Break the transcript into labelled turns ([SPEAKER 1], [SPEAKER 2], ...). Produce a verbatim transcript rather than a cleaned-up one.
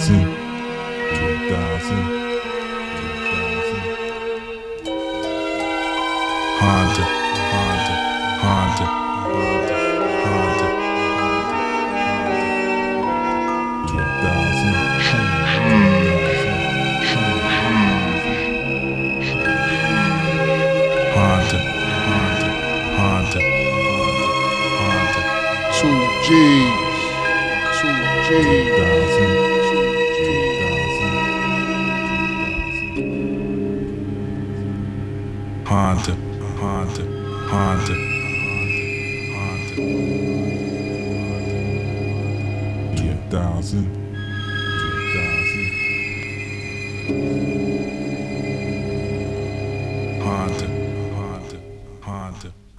[SPEAKER 1] thousand, two thousand, Honda, Honda, Honda, Honda, Honda, two thousand, Honda, Honda, Honda, Honda,
[SPEAKER 2] Two G's, two G's,
[SPEAKER 1] thousand, Honda, Honda, Honda, Honda, two thousand, two thousand, Honda, Honda, Honda.